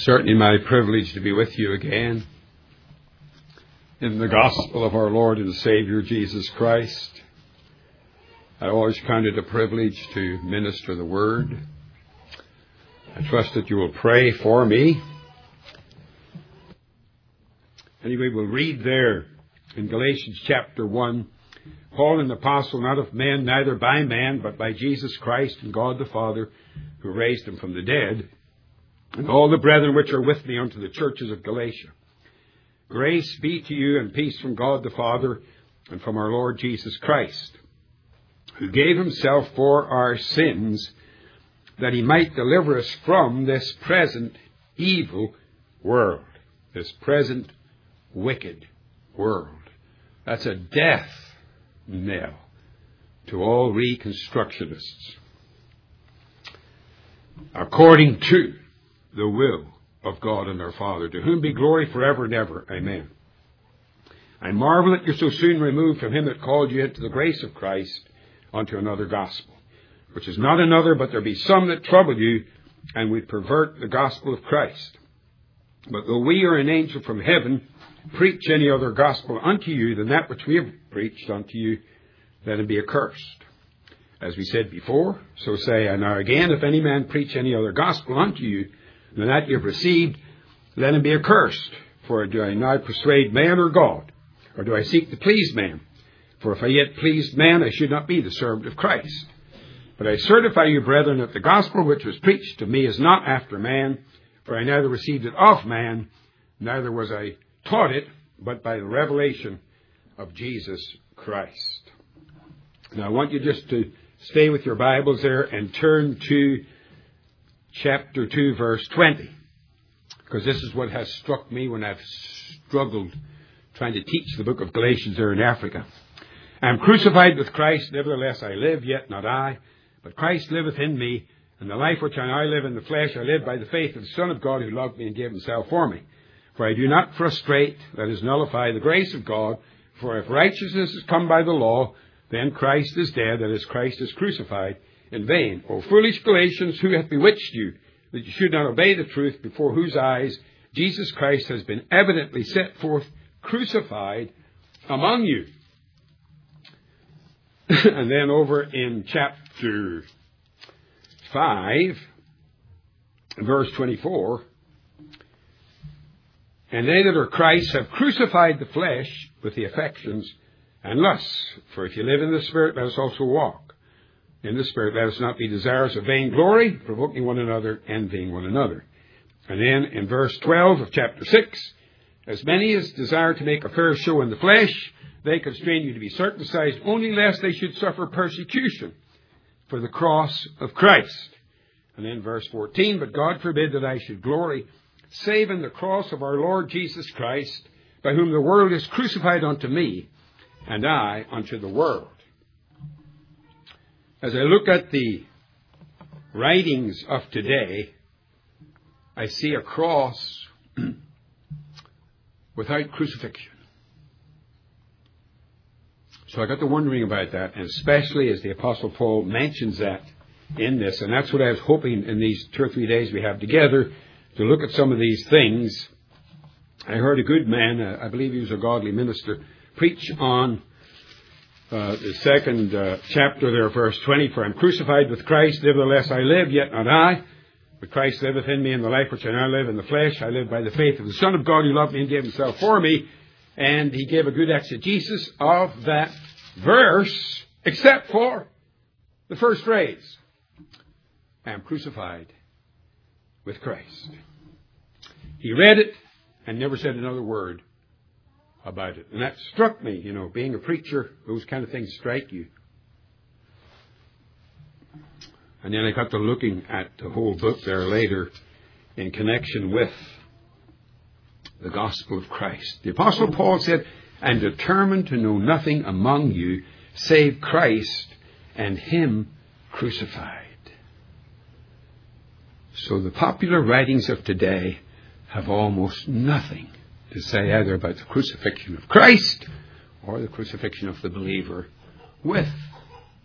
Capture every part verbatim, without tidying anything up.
Certainly my privilege to be with you again in the gospel of our Lord and Savior Jesus Christ. I always count it a privilege to minister the word. I trust that you will pray for me. Anyway, we'll read there in Galatians chapter one, Paul, an apostle, not of men, neither by man, but by Jesus Christ and God the Father, who raised him from the dead, and all the brethren which are with me unto the churches of Galatia. Grace be to you and peace from God the Father and from our Lord Jesus Christ, who gave himself for our sins, that he might deliver us from this present evil world, this present wicked world. That's a death knell to all reconstructionists. According to the will of God and our Father, to whom be glory forever and ever. Amen. I marvel that you're so soon removed from him that called you into the grace of Christ unto another gospel, which is not another, but there be some that trouble you, and would pervert the gospel of Christ. But though we or an angel from heaven preach any other gospel unto you than that which we have preached unto you, let him be accursed. As we said before, so say I now again, if any man preach any other gospel unto you than that you have received, let him be accursed. For do I now persuade man or God? Or do I seek to please man? For if I yet pleased man, I should not be the servant of Christ. But I certify you, brethren, that the gospel which was preached to me is not after man, for I neither received it of man, neither was I taught it, but by the revelation of Jesus Christ. Now I want you just to stay with your Bibles there and turn to chapter two, verse twenty. Because this is what has struck me when I've struggled trying to teach the book of Galatians there in Africa. I am crucified with Christ, nevertheless I live, yet not I, but Christ liveth in me, and the life which I now live in the flesh, I live by the faith of the Son of God who loved me and gave himself for me. For I do not frustrate, that is, nullify the grace of God, for if righteousness is come by the law, then Christ is dead, that is, Christ is crucified in vain. O foolish Galatians, who hath bewitched you, that you should not obey the truth, before whose eyes Jesus Christ has been evidently set forth, crucified among you. And then over in chapter five, verse twenty-four, and they that are Christ have crucified the flesh with the affections and lusts. For if you live in the Spirit, let us also walk in the Spirit. Let us not be desirous of vainglory, provoking one another, envying one another. And then in verse twelve of chapter six, as many as desire to make a fair show in the flesh, they constrain you to be circumcised, only lest they should suffer persecution for the cross of Christ. And then verse fourteen, but God forbid that I should glory, save in the cross of our Lord Jesus Christ, by whom the world is crucified unto me, and I unto the world. As I look at the writings of today, I see a cross without crucifixion. So I got to wondering about that, and especially as the Apostle Paul mentions that in this, and that's what I was hoping in these two or three days we have together, to look at some of these things. I heard a good man, uh, I believe he was a godly minister, preach on uh, the second uh, chapter there, verse twenty, for I am crucified with Christ, nevertheless I live, yet not I, but Christ liveth in me, and the life which I now live in the flesh, I live by the faith of the Son of God who loved me and gave himself for me. And he gave a good exegesis of that verse, except for the first phrase, I am crucified with Christ. He read it and never said another word about it. And that struck me, you know, being a preacher, those kind of things strike you. And then I got to looking at the whole book there later in connection with the gospel of Christ. The Apostle Paul said, and determined to know nothing among you save Christ and him crucified. So the popular writings of today have almost nothing to say either about the crucifixion of Christ or the crucifixion of the believer with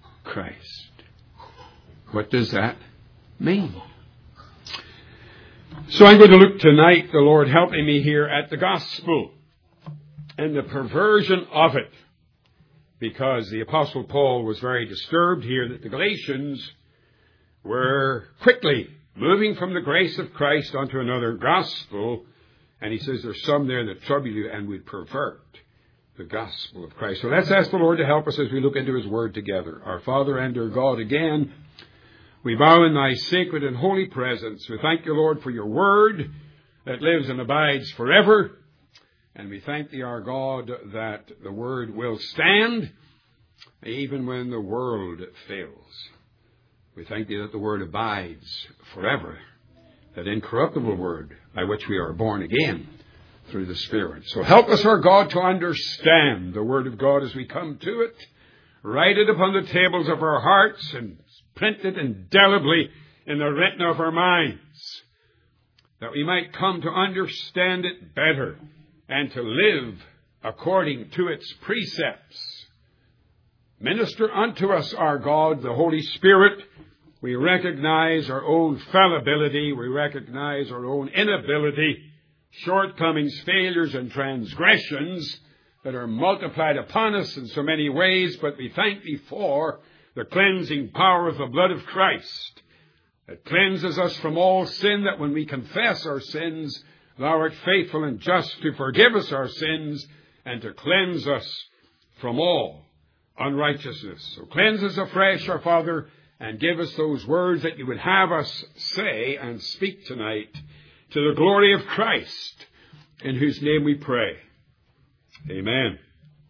Christ. What does that mean? So I'm going to look tonight, the Lord helping me here, at the gospel and the perversion of it. Because the Apostle Paul was very disturbed here that the Galatians were quickly moving from the grace of Christ onto another gospel. And he says there's some there that trouble you and would pervert the gospel of Christ. So let's ask the Lord to help us as we look into His Word together. Our Father and our God, again, we bow in Thy sacred and holy presence. We thank You, Lord, for Your Word that lives and abides forever. And we thank Thee, our God, that the Word will stand even when the world fails. We thank Thee that the Word abides forever, that incorruptible Word by which we are born again through the Spirit. So help us, our God, to understand the Word of God as we come to it. Write it upon the tables of our hearts and print it indelibly in the retina of our minds, that we might come to understand it better and to live according to its precepts. Minister unto us, our God, the Holy Spirit. We recognize our own fallibility. We recognize our own inability, shortcomings, failures, and transgressions that are multiplied upon us in so many ways. But we thank Thee for the cleansing power of the blood of Christ that cleanses us from all sin, that when we confess our sins, Thou art faithful and just to forgive us our sins and to cleanse us from all unrighteousness. So cleanse us afresh, our Father, and give us those words that You would have us say and speak tonight to the glory of Christ, in whose name we pray. Amen.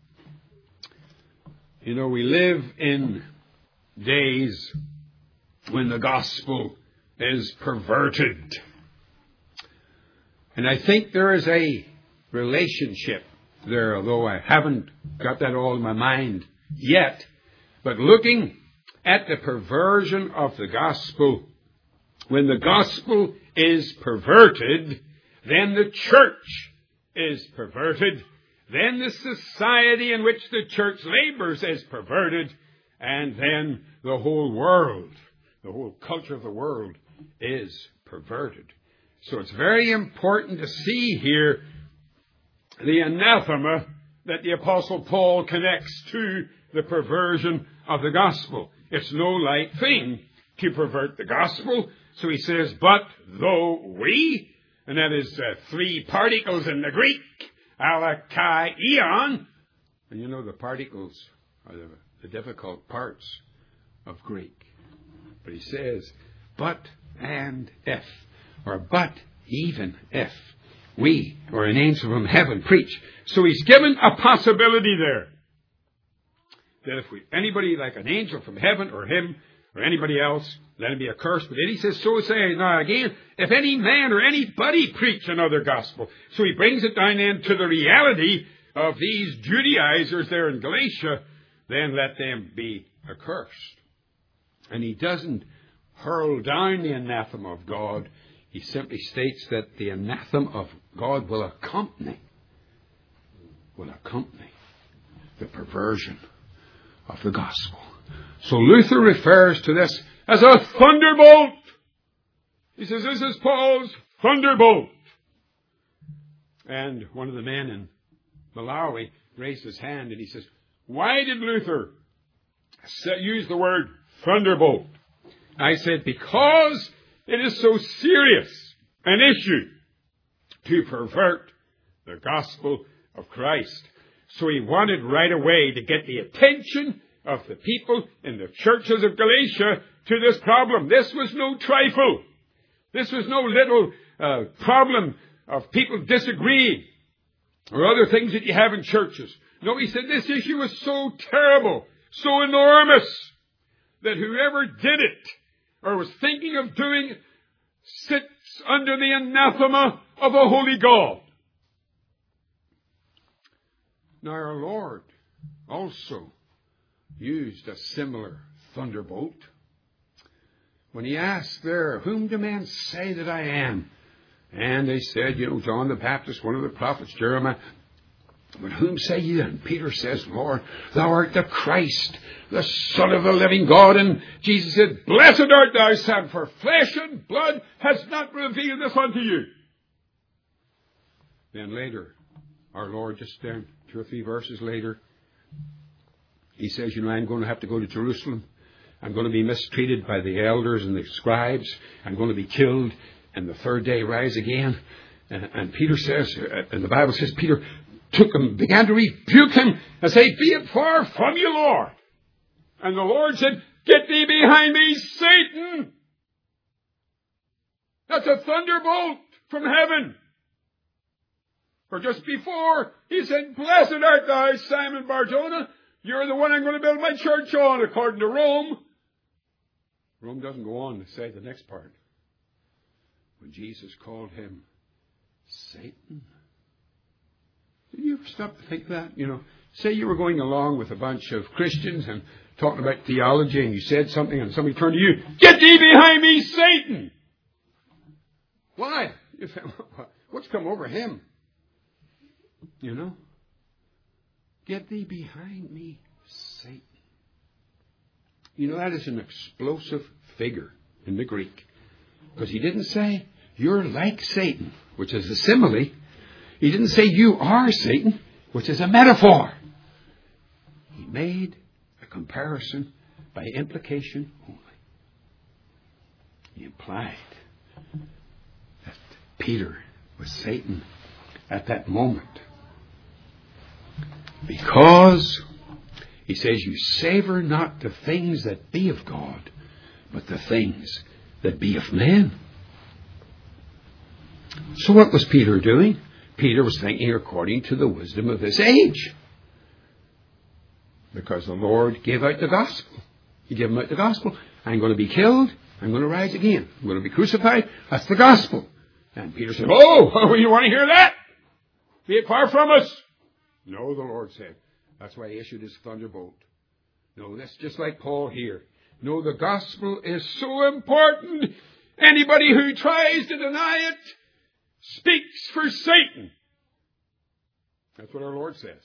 You know, we live in days when the gospel is perverted. And I think there is a relationship there, although I haven't got that all in my mind yet. But looking at the perversion of the gospel, when the gospel is perverted, then the church is perverted. Then the society in which the church labors is perverted. And then the whole world, the whole culture of the world is perverted. So it's very important to see here the anathema that the Apostle Paul connects to the perversion of the gospel. It's no light thing to pervert the gospel. So he says, but though we, and that is uh, three particles in the Greek, alakai, eon, and you know the particles are the, the difficult parts of Greek. But he says, but and if, or but even if we or an angel from heaven preach. So he's given a possibility there. That if we, anybody like an angel from heaven or him or anybody else, let him be accursed. But then he says, so say now again, if any man or anybody preach another gospel. So he brings it down then to the reality of these Judaizers there in Galatia, then let them be accursed. And he doesn't hurl down the anathema of God. He simply states that the anathema of God will accompany, will accompany the perversion of the gospel. So Luther refers to this as a thunderbolt. He says, this is Paul's thunderbolt. And one of the men in Malawi raised his hand and he says, why did Luther use the word thunderbolt? I said, because it is so serious an issue to pervert the gospel of Christ. So he wanted right away to get the attention of the people in the churches of Galatia to this problem. This was no trifle. This was no little uh, problem of people disagreeing or other things that you have in churches. No, he said this issue was so terrible, so enormous, that whoever did it or was thinking of doing it sits under the anathema of a holy God. Now our Lord also used a similar thunderbolt when he asked there, whom do men say that I am? And they said, you know, John the Baptist, one of the prophets, Jeremiah, But whom say ye? And Peter says, Lord, thou art the Christ, the Son of the living God. And Jesus said, Blessed art thou, Simon, for flesh and blood has not revealed this unto you. Then later, our Lord, just then, two or three verses later, he says, you know, I'm going to have to go to Jerusalem. I'm going to be mistreated by the elders and the scribes. I'm going to be killed, and the third day rise again. And, and Peter says, and the Bible says, Peter took him, began to rebuke him and say, Be it far from you, Lord. And the Lord said, Get thee behind me, Satan. That's a thunderbolt from heaven. For just before, he said, Blessed art thou, Simon Bar-Jonah. You're the one I'm going to build my church on, according to Rome. Rome doesn't go on to say the next part. When Jesus called him Satan. Did you ever stop to think that? You know, say you were going along with a bunch of Christians and talking about theology, and you said something, and somebody turned to you, Get thee behind me, Satan! Why? You say, what's come over him? You know? Get thee behind me, Satan. You know, that is an explosive figure in the Greek. Because he didn't say, You're like Satan, which is a simile. He didn't say you are Satan, which is a metaphor. He made a comparison by implication only. He implied that Peter was Satan at that moment. Because, he says, you savor not the things that be of God, but the things that be of men. So what was Peter doing? Peter was thinking according to the wisdom of this age. Because the Lord gave out the gospel. He gave him out the gospel. I'm going to be killed. I'm going to rise again. I'm going to be crucified. That's the gospel. And Peter said, Oh, you want to hear that? Be it far from us. No, the Lord said. That's why he issued his thunderbolt. No, that's just like Paul here. No, the gospel is so important. Anybody who tries to deny it speaks for Satan. That's what our Lord says.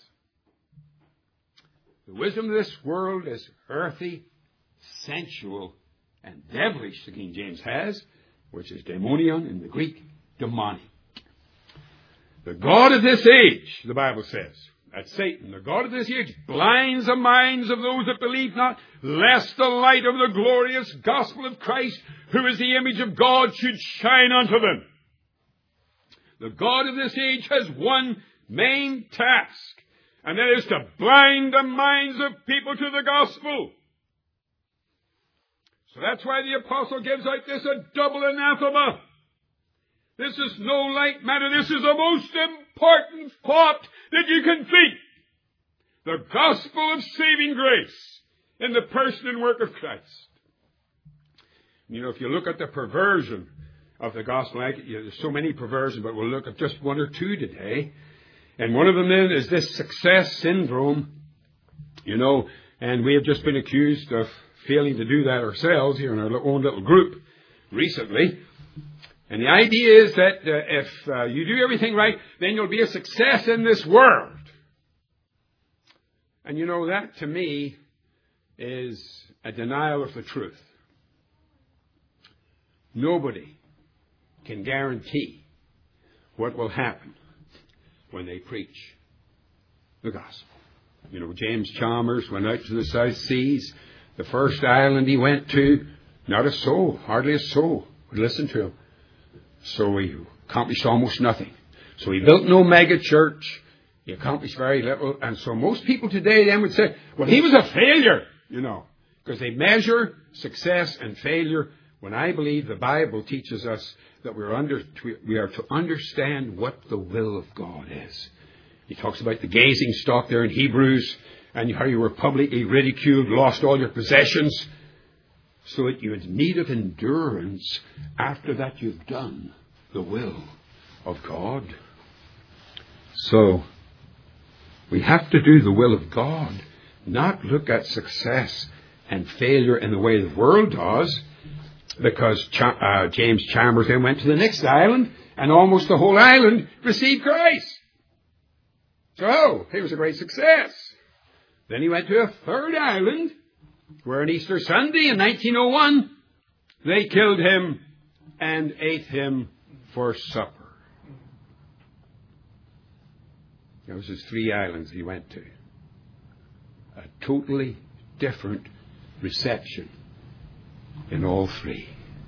The wisdom of this world is earthy, sensual, and devilish, the King James has, which is daemonion in the Greek, demonic. The God of this age, the Bible says, that's Satan, the God of this age blinds the minds of those that believe not, lest the light of the glorious gospel of Christ, who is the image of God, should shine unto them. The God of this age has one main task, and that is to blind the minds of people to the gospel. So that's why the apostle gives out this a double anathema. This is no light matter. This is the most important thought that you can think. The gospel of saving grace in the person and work of Christ. You know, if you look at the perversion of the gospel, I, you know, there's so many perversions, but we'll look at just one or two today. And one of them then is this success syndrome, you know, and we have just been accused of failing to do that ourselves here in our own little group recently. And the idea is that uh, if uh, you do everything right, then you'll be a success in this world. And you know, that to me is a denial of the truth. Nobody can guarantee what will happen when they preach the gospel. You know, James Chalmers went out to the South Seas. The first island he went to, not a soul, hardly a soul would listen to him. So he accomplished almost nothing. So he built no mega church. He accomplished very little. And so most people today then would say, well, he was a failure, you know, because they measure success and failure when I believe the Bible teaches us that we're under, we are to understand what the will of God is. He talks about the gazing stock there in Hebrews, and how you were publicly ridiculed, lost all your possessions, so that you had need of endurance after that you've done the will of God. So, we have to do the will of God, not look at success and failure in the way the world does, because uh, James Chalmers then went to the next island, and almost the whole island received Christ. So, he was a great success. Then he went to a third island, where on Easter Sunday in nineteen oh one, they killed him and ate him for supper. Those are three islands he went to. A totally different reception in all three.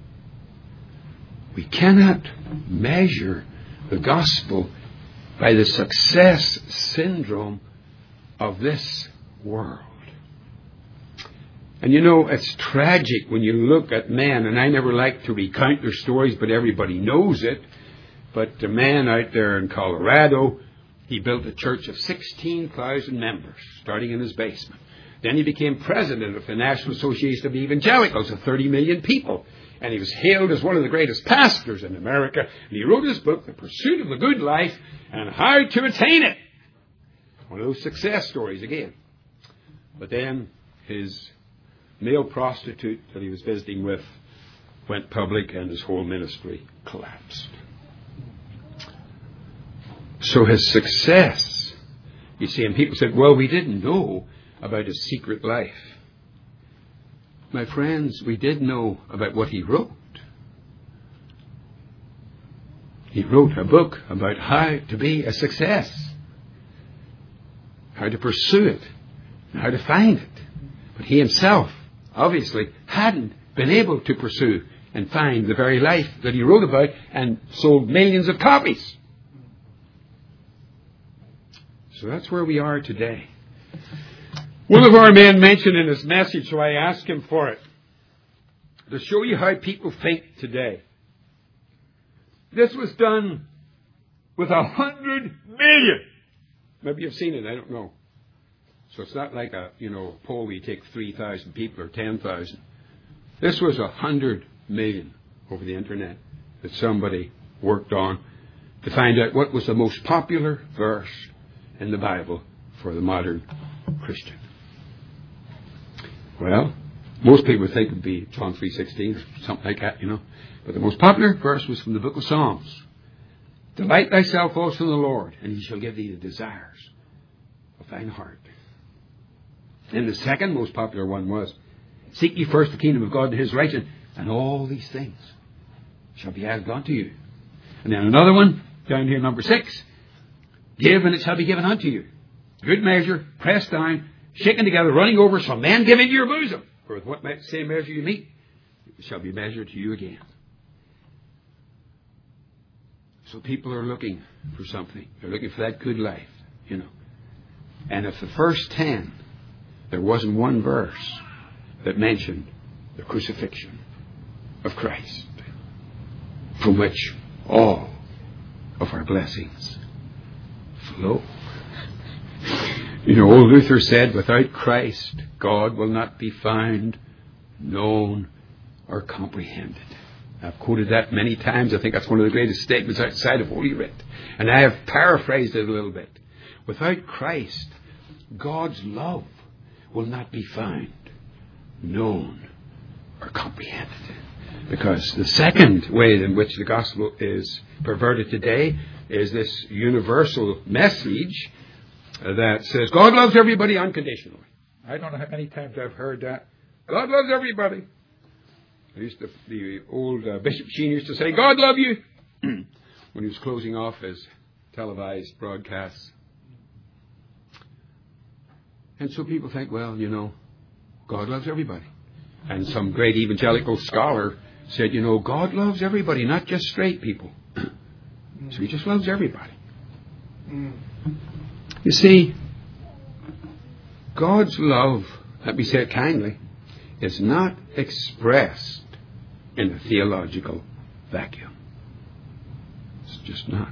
We cannot measure the gospel by the success syndrome of this world. And you know, it's tragic when you look at men, and I never like to recount their stories, but everybody knows it. But the man out there in Colorado, he built a church of sixteen thousand members, starting in his basement. Then he became president of the National Association of Evangelicals of thirty million people. And he was hailed as one of the greatest pastors in America. And he wrote his book, The Pursuit of the Good Life and How to Attain It. One of those success stories again. But then his male prostitute that he was visiting with went public and his whole ministry collapsed. So his success, you see, and people said, well, we didn't know about his secret life. My friends, we did know about what he wrote. He wrote a book about how to be a success, how to pursue it, and how to find it. But he himself, obviously, hadn't been able to pursue and find the very life that he wrote about and sold millions of copies. So that's where we are today. One of our men mentioned in his message, so I asked him for it, to show you how people think today. This was done with a hundred million. Maybe you've seen it, I don't know. So it's not like a, you know, poll where you take three thousand people or ten thousand. This was a hundred million over the internet that somebody worked on to find out what was the most popular verse in the Bible for the modern Christian. Well, most people think it would be John three sixteen, something like that, you know. But the most popular verse was from the book of Psalms. Delight thyself also in the Lord, and he shall give thee the desires of thine heart. And the second most popular one was, seek ye first the kingdom of God and his righteousness, and all these things shall be added unto you. And then another one, down here, number six, give and it shall be given unto you. Good measure, pressed down, shaken together, running over, shall men give into your bosom. For with what same measure you meet, it shall be measured to you again. So people are looking for something. They're looking for that good life, you know. And if the first ten, there wasn't one verse that mentioned the crucifixion of Christ, from which all of our blessings flow. You know, old Luther said, without Christ, God will not be found, known, or comprehended. I've quoted that many times. I think that's one of the greatest statements outside of Holy Writ. And I have paraphrased it a little bit. Without Christ, God's love will not be found, known, or comprehended. Because the second way in which the gospel is perverted today is this universal message that says God loves everybody unconditionally. I don't know how many times I've heard that. God loves everybody. I used to, the old uh, Bishop Sheen used to say, God love you, when he was closing off his televised broadcasts. And so people think, well, you know, God loves everybody. And some great evangelical scholar said, you know, God loves everybody, not just straight people. So he just loves everybody. You see, God's love, let me say it kindly, is not expressed in a theological vacuum. It's just not.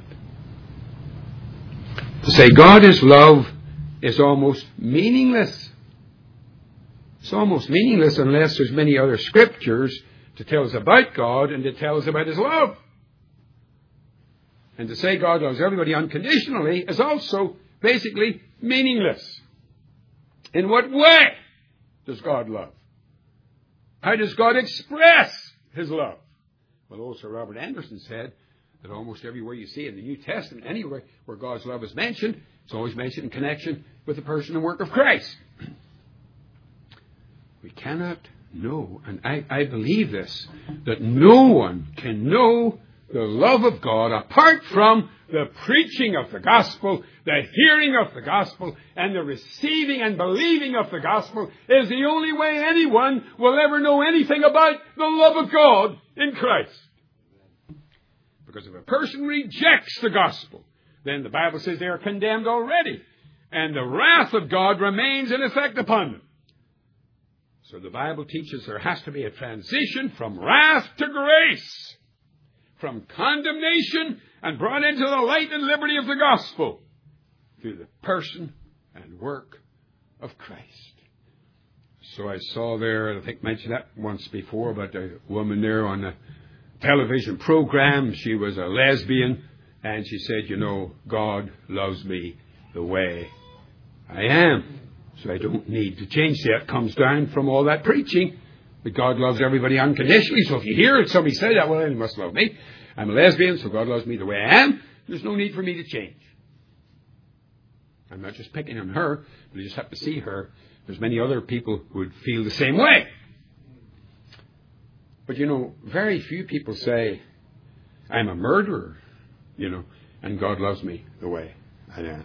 To say God is love is almost meaningless. It's almost meaningless unless there's many other scriptures to tell us about God and to tell us about his love. And to say God loves everybody unconditionally is also basically meaningless. In what way does God love? How does God express his love? Well, old Sir Robert Anderson said that almost everywhere you see in the New Testament, anywhere where God's love is mentioned, it's always mentioned in connection with the person and work of Christ. We cannot know, and I, I believe this, that no one can know the love of God apart from the preaching of the gospel, the hearing of the gospel, and the receiving and believing of the gospel is the only way anyone will ever know anything about the love of God in Christ. Because if a person rejects the gospel, then the Bible says they are condemned already, and the wrath of God remains in effect upon them. So the Bible teaches there has to be a transition from wrath to grace, from condemnation and brought into the light and liberty of the gospel through the person and work of Christ. So I saw there, I think I mentioned that once before, about a woman there on a television program. She was a lesbian, and she said, you know, God loves me the way I am. So I don't need to change. That comes down from all that preaching that God loves everybody unconditionally. So if you hear somebody say that, well, then he must love me. I'm a lesbian, so God loves me the way I am. There's no need for me to change. I'm not just picking on her, but I just have to see her. There's many other people who would feel the same way. But, you know, very few people say, I'm a murderer, you know, and God loves me the way I am.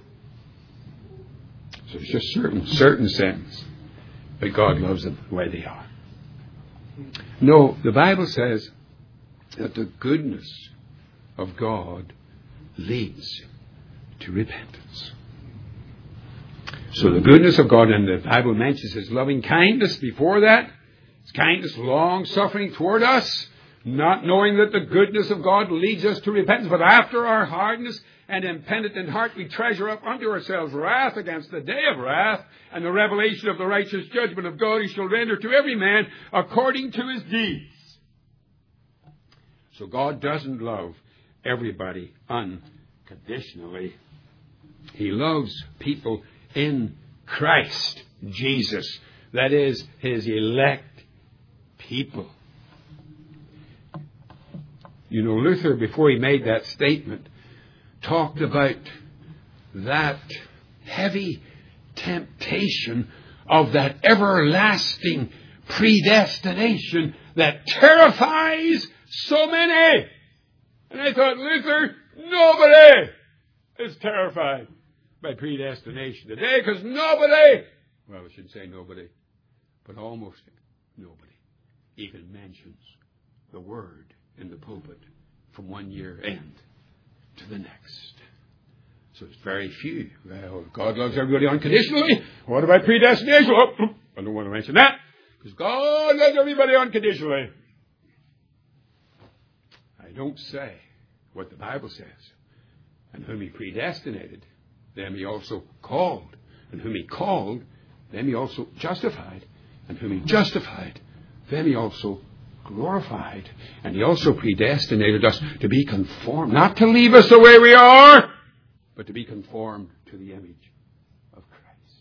So it's just certain, certain sense that God loves them the way they are. No, the Bible says that the goodness of God leads to repentance. So the goodness of God, and the Bible mentions His loving kindness before that. His kindness, long-suffering toward us, not knowing that the goodness of God leads us to repentance, but after our hardness and impenitent heart, we treasure up unto ourselves wrath against the day of wrath and the revelation of the righteous judgment of God. He shall render to every man according to his deeds. So God doesn't love everybody unconditionally. He loves people in Christ Jesus. That is, His elect people. You know, Luther, before he made that statement, talked about that heavy temptation of that everlasting predestination that terrifies so many. And I thought, Luther, nobody is terrified by predestination today, because nobody, well, I shouldn't say nobody, but almost nobody even mentions the word in the pulpit from one year end to the next. So it's very few. Well, God loves everybody unconditionally. What about predestination? Oh, I don't want to mention that, because God loves everybody unconditionally. I don't say what the Bible says. And whom He predestinated, them He also called. And whom He called, them He also justified. And whom He justified, them He also glorified. And He also predestinated us to be conformed, not to leave us the way we are, but to be conformed to the image of Christ.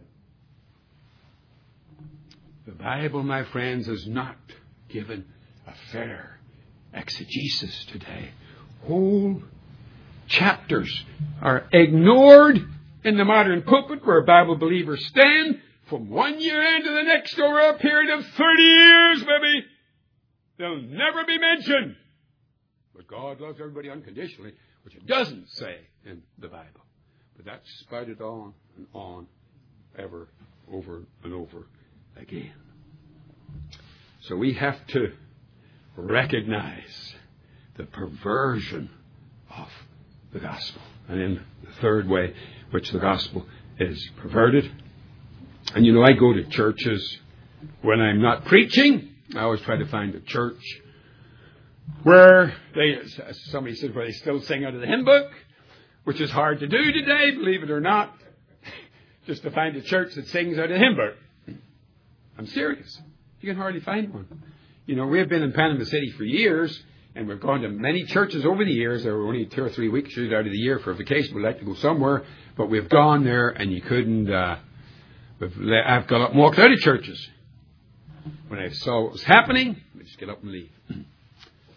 The Bible, my friends, is not given a fair exegesis today. Whole chapters are ignored in the modern pulpit where Bible believers stand from one year end to the next over a period of thirty years, maybe. They'll never be mentioned. But God loves everybody unconditionally, which it doesn't say in the Bible. But that's spouted on and on, ever, over and over again. So we have to recognize the perversion of the gospel. And in the third way, which the gospel is perverted. And you know, I go to churches when I'm not preaching. I always try to find a church where they, somebody says, where they still sing out of the hymn book, which is hard to do today, believe it or not, just to find a church that sings out of the hymn book. I'm serious. You can hardly find one. You know, we've been in Panama City for years, and we've gone to many churches over the years. There were only two or three weeks out of the year for a vacation. We'd like to go somewhere, but we've gone there, and you couldn't, uh, I've got up and walked out of churches. When I saw what was happening, I just get up and leave.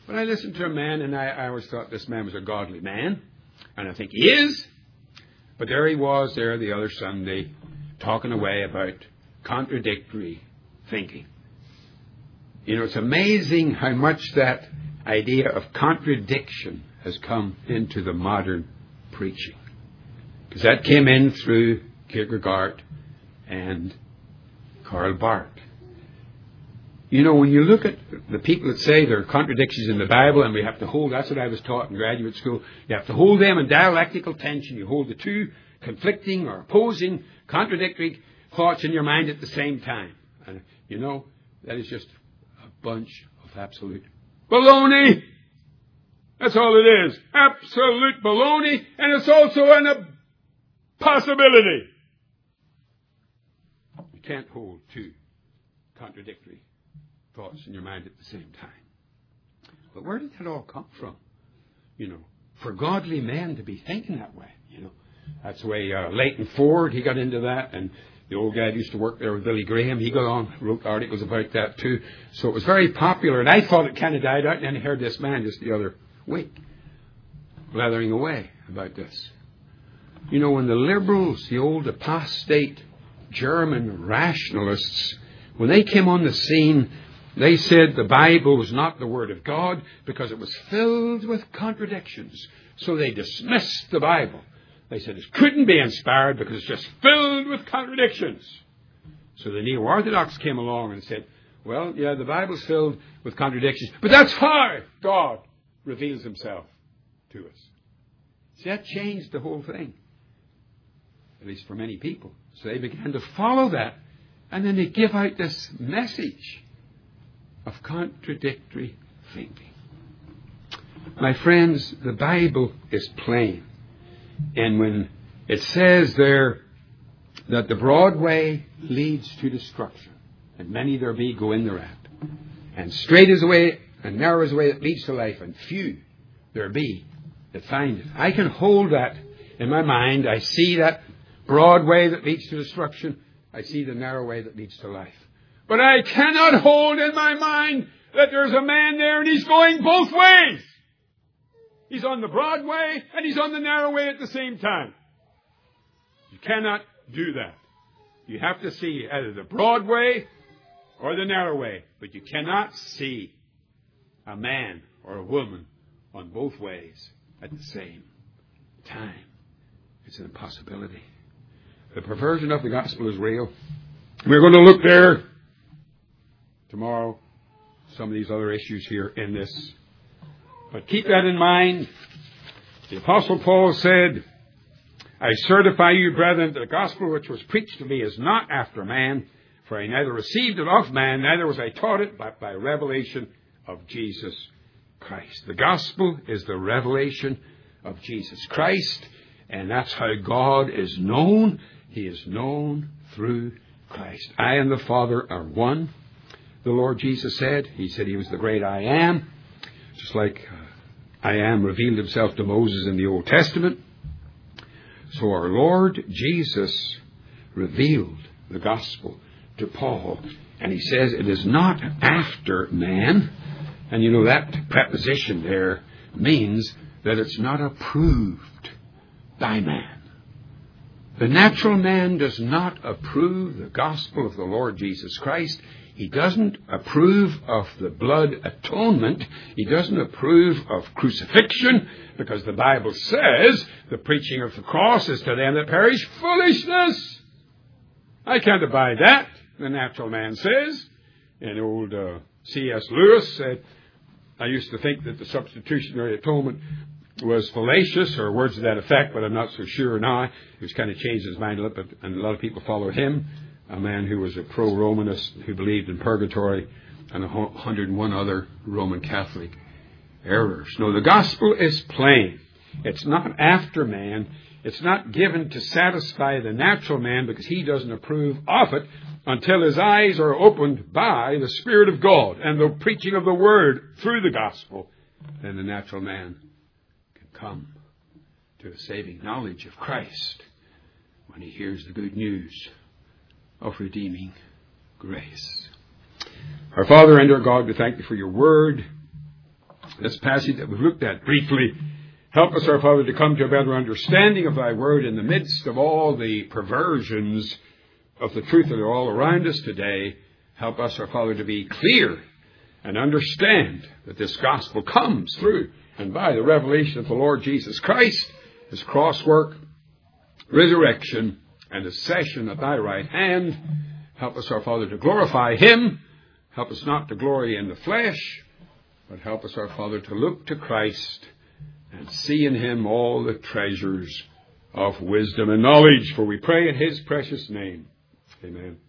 But I listened to a man, and I, I always thought this man was a godly man. And I think he is. But there he was there the other Sunday talking away about contradictory thinking. You know, it's amazing how much that idea of contradiction has come into the modern preaching. Because that came in through Kierkegaard and Karl Barth. You know, when you look at the people that say there are contradictions in the Bible, and we have to hold, that's what I was taught in graduate school, you have to hold them in dialectical tension. You hold the two conflicting or opposing, contradictory thoughts in your mind at the same time. And, you know, that is just a bunch of absolute baloney. That's all it is. Absolute baloney. And it's also an impossibility. You can't hold two contradictory thoughts in your mind at the same time. But where did that all come from? You know, for godly men to be thinking that way, you know. That's the way uh, Leighton Ford, he got into that, and the old guy who used to work there with Billy Graham, he got on, wrote articles about that too. So it was very popular, and I thought it kind of died out, and then I heard this man just the other week blathering away about this. You know, when the liberals, the old apostate German rationalists, when they came on the scene, they said the Bible was not the Word of God because it was filled with contradictions. So they dismissed the Bible. They said it couldn't be inspired because it's just filled with contradictions. So the Neo-Orthodox came along and said, well, yeah, the Bible's filled with contradictions, but that's how God reveals himself to us. See, that changed the whole thing, at least for many people. So they began to follow that, and then they give out this message of contradictory thinking. My friends, the Bible is plain. And when it says there that the broad way leads to destruction, and many there be go in thereat, and straight is the way, and narrow is the way that leads to life, and few there be that find it. I can hold that in my mind. I see that broad way that leads to destruction. I see the narrow way that leads to life. But I cannot hold in my mind that there's a man there and he's going both ways. He's on the broad way and he's on the narrow way at the same time. You cannot do that. You have to see either the broad way or the narrow way. But you cannot see a man or a woman on both ways at the same time. It's an impossibility. The perversion of the gospel is real. We're going to look there tomorrow, some of these other issues here in this. But keep that in mind. The Apostle Paul said, I certify you, brethren, that the gospel which was preached to me is not after man, for I neither received it of man, neither was I taught it, but by revelation of Jesus Christ. The gospel is the revelation of Jesus Christ, and that's how God is known. He is known through Christ. I and the Father are one. The Lord Jesus said, he said he was the great I am, just like uh, I am revealed himself to Moses in the Old Testament. So our Lord Jesus revealed the gospel to Paul, and he says it is not after man. And you know that preposition there means that it's not approved by man. The natural man does not approve the gospel of the Lord Jesus Christ. He doesn't approve of the blood atonement. He doesn't approve of crucifixion, because the Bible says the preaching of the cross is to them that perish foolishness. I can't abide that, the natural man says. And old uh, C S Lewis said, I used to think that the substitutionary atonement was fallacious, or words to that effect, but I'm not so sure now. He's kind of changed his mind a little bit, and a lot of people followed him. A man who was a pro-Romanist who believed in purgatory, and a hundred and one other Roman Catholic errors. No, the gospel is plain. It's not after man. It's not given to satisfy the natural man, because he doesn't approve of it until his eyes are opened by the Spirit of God and the preaching of the Word through the gospel. Then the natural man can come to a saving knowledge of Christ when he hears the good news of redeeming grace. Our Father and our God, we thank you for your word. this passage that we've looked at briefly. Help us, our Father, to come to a better understanding of Thy Word in the midst of all the perversions of the truth that are all around us today. Help us, our Father, to be clear and understand that this gospel comes through and by the revelation of the Lord Jesus Christ, His cross work, resurrection, and ascension at Thy right hand. Help us, our Father, to glorify Him. Help us not to glory in the flesh, but help us, our Father, to look to Christ and see in Him all the treasures of wisdom and knowledge. For we pray in His precious name. Amen.